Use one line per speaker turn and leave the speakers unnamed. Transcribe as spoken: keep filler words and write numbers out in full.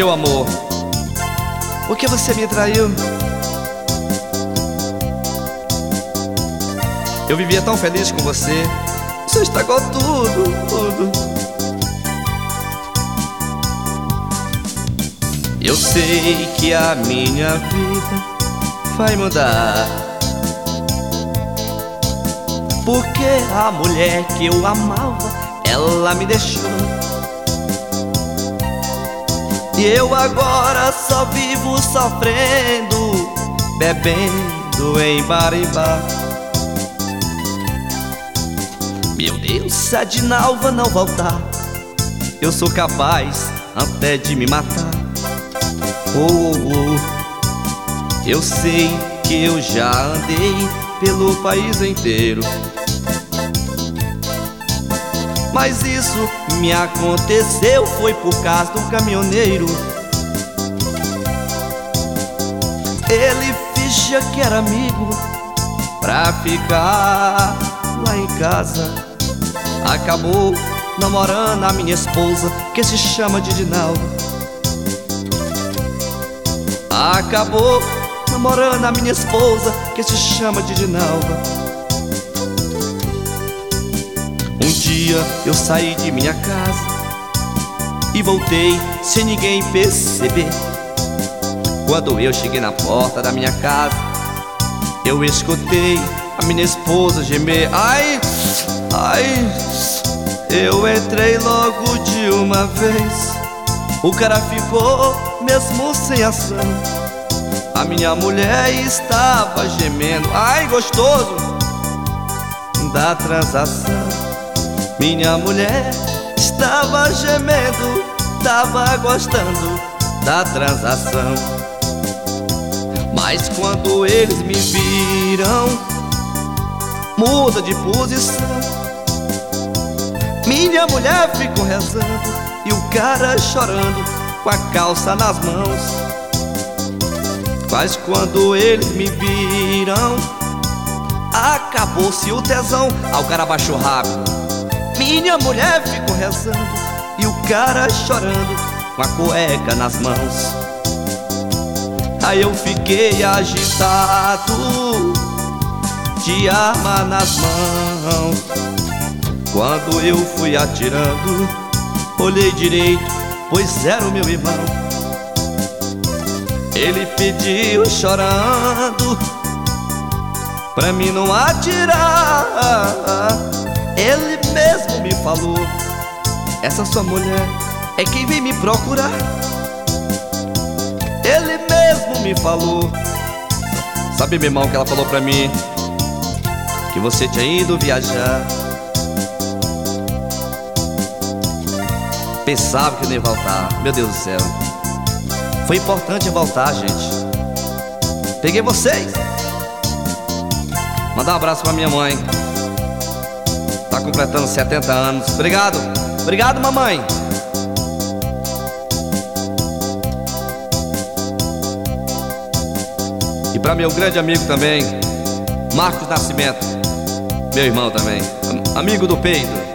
Meu amor, por que você me traiu? Eu vivia tão feliz com você. Você estragou tudo, tudo. Eu sei que a minha vida vai mudar, porque a mulher que eu amava, ela me deixou. E eu agora só vivo sofrendo, bebendo em bar e bar. Meu Deus, se a Dinalva não voltar, eu sou capaz até de me matar. Oh, oh, eu sei que eu já andei pelo país inteiro, mas isso me aconteceu foi por causa do caminhoneiro. Ele fingia que era amigo pra ficar lá em casa. Acabou namorando a minha esposa, que se chama de Dinalva. Acabou namorando a minha esposa, que se chama de Dinalva. Um dia eu saí de minha casa e voltei sem ninguém perceber. Quando eu cheguei na porta da minha casa, eu escutei a minha esposa gemer. Ai, ai, eu entrei logo de uma vez. O cara ficou mesmo sem ação. A minha mulher estava gemendo. Ai, gostoso da transação. Minha mulher estava gemendo, estava gostando da transação. Mas quando eles me viram, muda de posição. Minha mulher ficou rezando e o cara chorando com a calça nas mãos. Mas quando eles me viram, acabou-se o tesão. Ah, o cara baixou rápido. Minha mulher ficou rezando e o cara chorando com a cueca nas mãos. Aí eu fiquei agitado, de arma nas mãos. Quando eu fui atirando, olhei direito, pois era o meu irmão. Ele pediu chorando pra mim não atirar. Ele mesmo me falou: essa sua mulher é quem vem me procurar. Ele mesmo me falou. Sabe, meu irmão, que ela falou pra mim? Que você tinha ido viajar. Pensava que eu não ia voltar. Meu Deus do céu, foi importante voltar, gente. Peguei vocês. Mandar um abraço pra minha mãe, tá completando setenta anos. Obrigado, obrigado, mamãe. E pra meu grande amigo também, Marcos Nascimento, meu irmão também, amigo do peito.